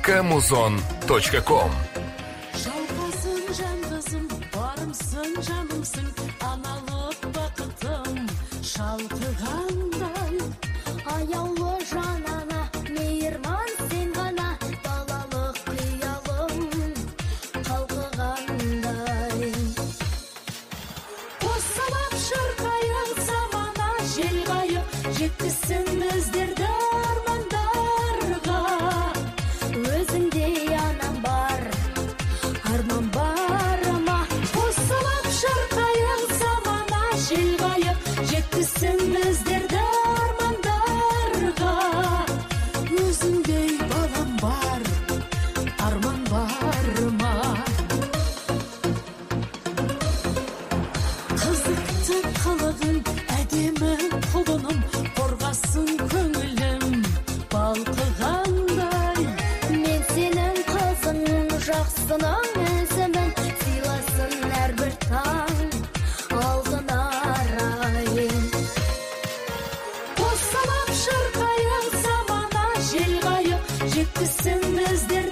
muzon.com. Жалғасың жан қызым, барымсың жанымсың, аналық бақытым шалқығандай. Аяулы жанана, мейірман сен ғана, балалық қиялым қалқығандай. Қосылып шырқайық замана жел қайық, жеткізсін біздерді армандарға. Өзіңдей анам бар, арман барыма. Қосылып шырқайық замана жел қайық, жеткізсін біздерді армандарға. Өзіңдей балам бар, арман барыма. Қызықты қылығың, әдемі құлыным, қорғасын көңілім балқығандай. Мен сенің қызың, жақсының ізімін, сыйласын әрбір таң алтын арайын. Қосылып шырқайық замана жел қайық, жеткізсін біздер